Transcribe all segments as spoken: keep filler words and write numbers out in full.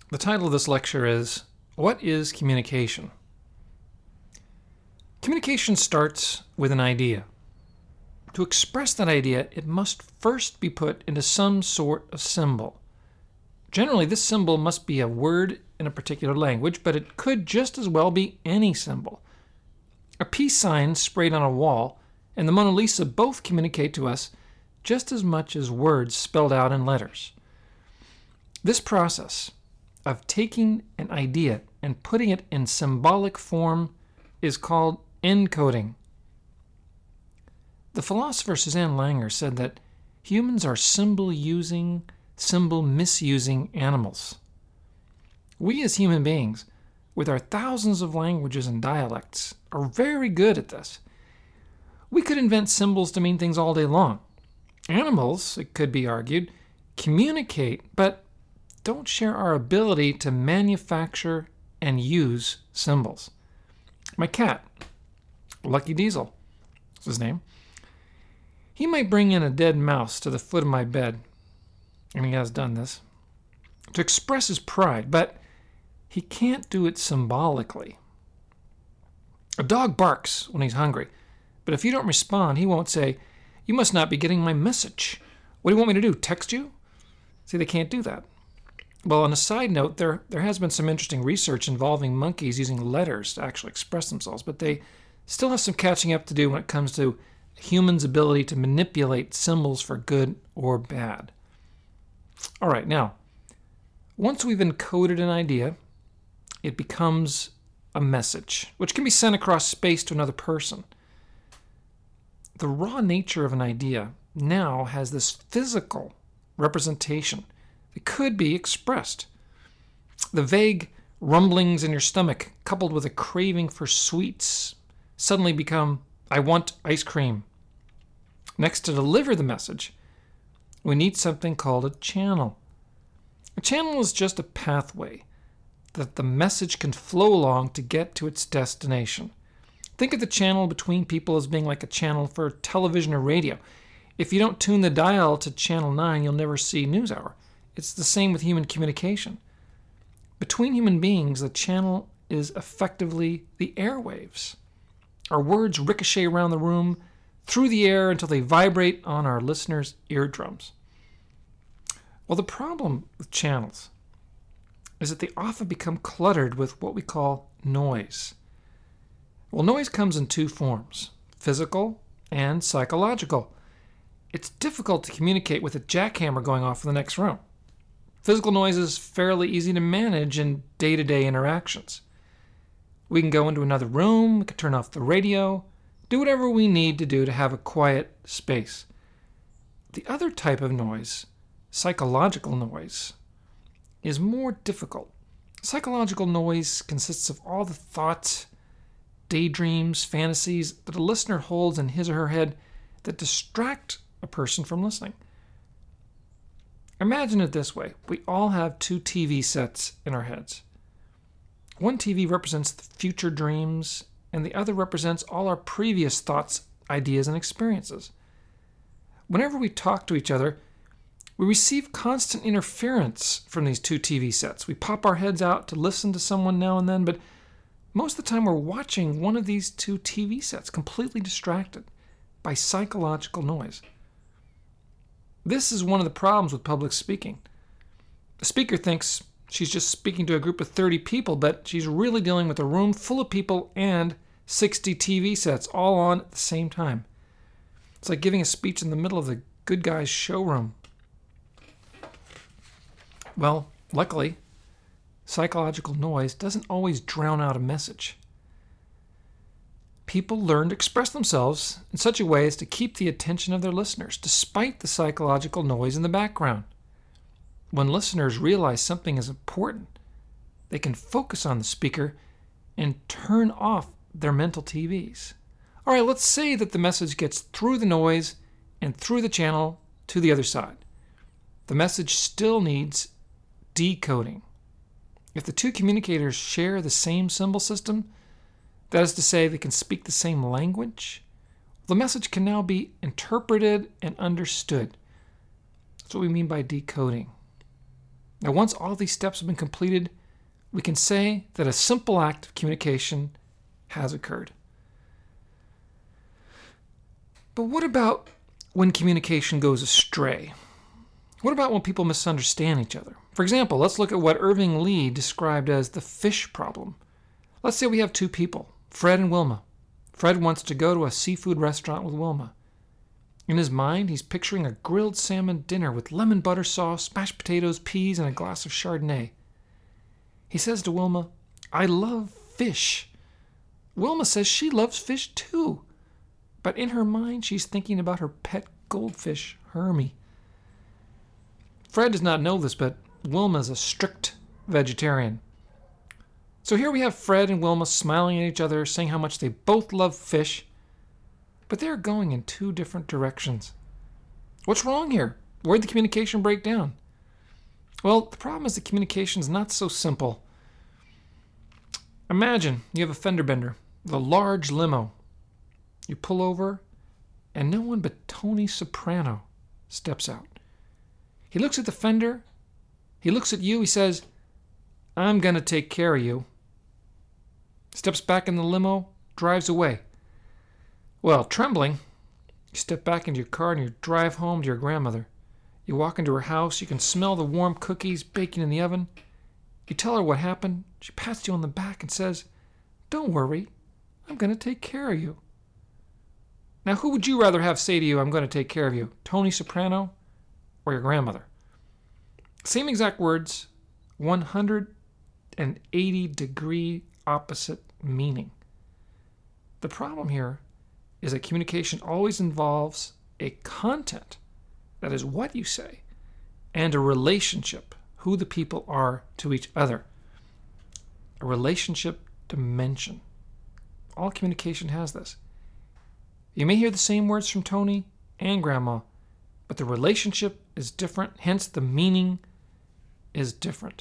The title of this lecture is, What is Communication? Communication starts with an idea. To express that idea, it must first be put into some sort of symbol. Generally, this symbol must be a word in a particular language, but it could just as well be any symbol. A peace sign sprayed on a wall and the Mona Lisa both communicate to us just as much as words spelled out in letters. This process of taking an idea and putting it in symbolic form is called encoding. The philosopher Suzanne Langer said that humans are symbol-using, symbol-misusing animals. We as human beings, with our thousands of languages and dialects, are very good at this. We could invent symbols to mean things all day long. Animals, it could be argued, communicate, but don't share our ability to manufacture and use symbols. My cat, Lucky Diesel, is his name. He might bring in a dead mouse to the foot of my bed, and he has done this, to express his pride, but he can't do it symbolically. A dog barks when he's hungry, but if you don't respond, he won't say, "You must not be getting my message. What do you want me to do, text you?" See, they can't do that. Well, on a side note, there, there has been some interesting research involving monkeys using letters to actually express themselves, but they still have some catching up to do when it comes to humans' ability to manipulate symbols for good or bad. All right, now, once we've encoded an idea, it becomes a message, which can be sent across space to another person. The raw nature of an idea now has this physical representation. It could be expressed. The vague rumblings in your stomach, coupled with a craving for sweets, suddenly become, "I want ice cream." Next, to deliver the message, we need something called a channel. A channel is just a pathway that the message can flow along to get to its destination. Think of the channel between people as being like a channel for television or radio. If you don't tune the dial to channel nine, you'll never see NewsHour. It's the same with human communication. Between human beings, the channel is effectively the airwaves. Our words ricochet around the room, through the air until they vibrate on our listeners' eardrums. Well, the problem with channels is that they often become cluttered with what we call noise. Well, noise comes in two forms, physical and psychological. It's difficult to communicate with a jackhammer going off in the next room. Physical noise is fairly easy to manage in day-to-day interactions. We can go into another room, we can turn off the radio, do whatever we need to do to have a quiet space. The other type of noise, psychological noise, is more difficult. Psychological noise consists of all the thoughts, daydreams, fantasies that a listener holds in his or her head that distract a person from listening. Imagine it this way. We all have two T V sets in our heads. One T V represents the future dreams, and the other represents all our previous thoughts, ideas, and experiences. Whenever we talk to each other, we receive constant interference from these two T V sets. We pop our heads out to listen to someone now and then, but most of the time we're watching one of these two T V sets, completely distracted by psychological noise. This is one of the problems with public speaking. The speaker thinks she's just speaking to a group of thirty people, but she's really dealing with a room full of people and sixty T V sets all on at the same time. It's like giving a speech in the middle of the good guy's showroom. Well, luckily, psychological noise doesn't always drown out a message. People learn to express themselves in such a way as to keep the attention of their listeners, despite the psychological noise in the background. When listeners realize something is important, they can focus on the speaker and turn off their mental T Vs. All right, let's say that the message gets through the noise and through the channel to the other side. The message still needs decoding. If the two communicators share the same symbol system, that is to say, they can speak the same language, the message can now be interpreted and understood. That's what we mean by decoding. Now, once all these steps have been completed, we can say that a simple act of communication has occurred. But what about when communication goes astray? What about when people misunderstand each other? For example, let's look at what Irving Lee described as the fish problem. Let's say we have two people, Fred and Wilma. Fred wants to go to a seafood restaurant with Wilma. In his mind, he's picturing a grilled salmon dinner with lemon butter sauce, mashed potatoes, peas, and a glass of Chardonnay. He says to Wilma, "I love fish." Wilma says she loves fish too. But in her mind, she's thinking about her pet goldfish, Hermie. Fred does not know this, but Wilma is a strict vegetarian. So here we have Fred and Wilma smiling at each other, saying how much they both love fish, but they're going in two different directions. What's wrong here? Where'd the communication break down? Well, the problem is the communication is not so simple. Imagine you have a fender bender with a large limo. You pull over, and no one but Tony Soprano steps out. He looks at the fender. He looks at you. He says, "I'm going to take care of you." Steps back in the limo, drives away. Well, trembling, you step back into your car and you drive home to your grandmother. You walk into her house. You can smell the warm cookies baking in the oven. You tell her what happened. She pats you on the back and says, "Don't worry. I'm going to take care of you." Now, who would you rather have say to you, "I'm going to take care of you"? Tony Soprano or your grandmother? Same exact words, one hundred eighty degree opposite meaning. The problem here is that communication always involves a content, that is what you say, and a relationship, who the people are to each other. A relationship dimension. All communication has this. You may hear the same words from Tony and Grandma, but the relationship is different, hence the meaning is different.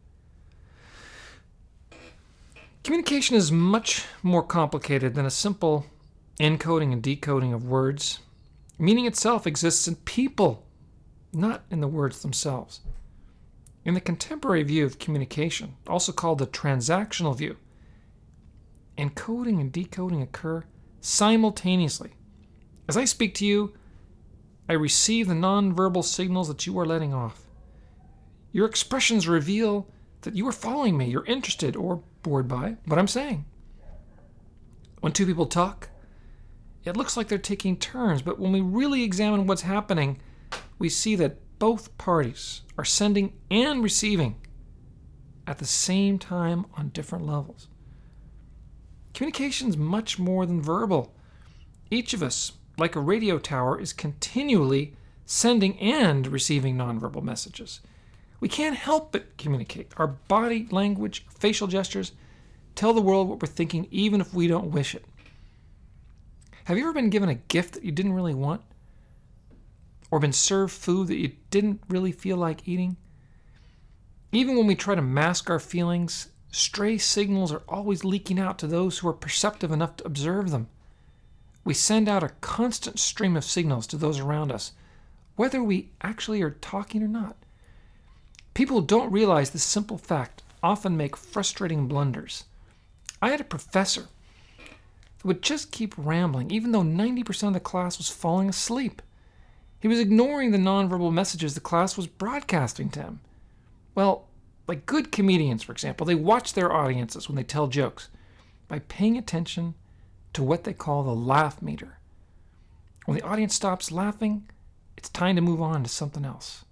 Communication is much more complicated than a simple encoding and decoding of words. Meaning itself exists in people, not in the words themselves. In the contemporary view of communication, also called the transactional view, encoding and decoding occur simultaneously. As I speak to you, I receive the nonverbal signals that you are letting off. Your expressions reveal that you are following me, you're interested or bored by what I'm saying. When two people talk, it looks like they're taking turns, but when we really examine what's happening, we see that both parties are sending and receiving at the same time on different levels. Communication is much more than verbal. Each of us, like a radio tower, is continually sending and receiving nonverbal messages. We can't help but communicate. Our body language, facial gestures, tell the world what we're thinking even if we don't wish it. Have you ever been given a gift that you didn't really want? Or been served food that you didn't really feel like eating? Even when we try to mask our feelings, stray signals are always leaking out to those who are perceptive enough to observe them. We send out a constant stream of signals to those around us, whether we actually are talking or not. People who don't realize this simple fact often make frustrating blunders. I had a professor who would just keep rambling, even though ninety percent of the class was falling asleep. He was ignoring the nonverbal messages the class was broadcasting to him. Well, like good comedians, for example, they watch their audiences when they tell jokes by paying attention to what they call the laugh meter. When the audience stops laughing, it's time to move on to something else.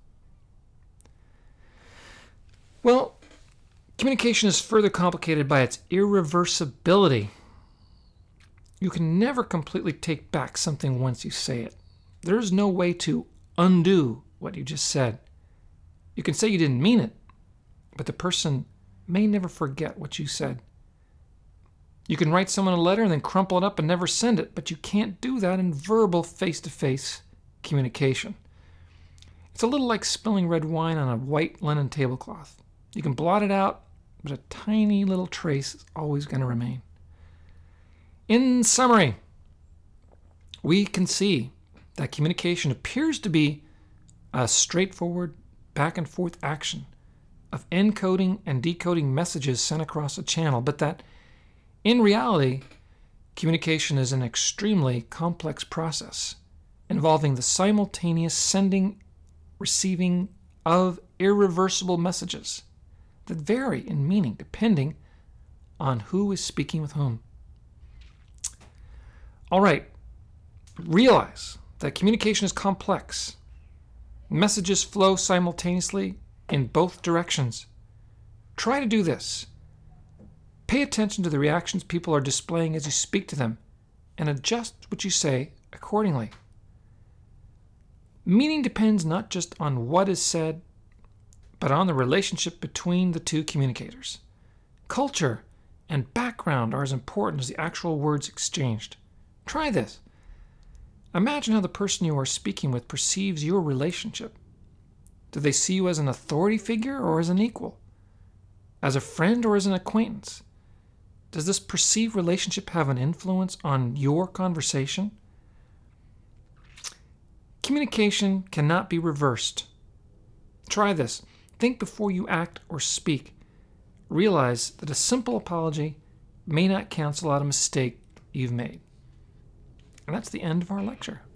Well, communication is further complicated by its irreversibility. You can never completely take back something once you say it. There is no way to undo what you just said. You can say you didn't mean it, but the person may never forget what you said. You can write someone a letter and then crumple it up and never send it, but you can't do that in verbal face-to-face communication. It's a little like spilling red wine on a white linen tablecloth. You can blot it out, but a tiny little trace is always going to remain. In summary, we can see that communication appears to be a straightforward back and forth action of encoding and decoding messages sent across a channel, but that in reality, communication is an extremely complex process involving the simultaneous sending, receiving of irreversible messages that vary in meaning depending on who is speaking with whom. All right, realize that communication is complex. Messages flow simultaneously in both directions. Try to do this. Pay attention to the reactions people are displaying as you speak to them and adjust what you say accordingly. Meaning depends not just on what is said, but on the relationship between the two communicators. Culture and background are as important as the actual words exchanged. Try this. Imagine how the person you are speaking with perceives your relationship. Do they see you as an authority figure or as an equal? As a friend or as an acquaintance? Does this perceived relationship have an influence on your conversation? Communication cannot be reversed. Try this. Think before you act or speak. Realize that a simple apology may not cancel out a mistake you've made. And that's the end of our lecture.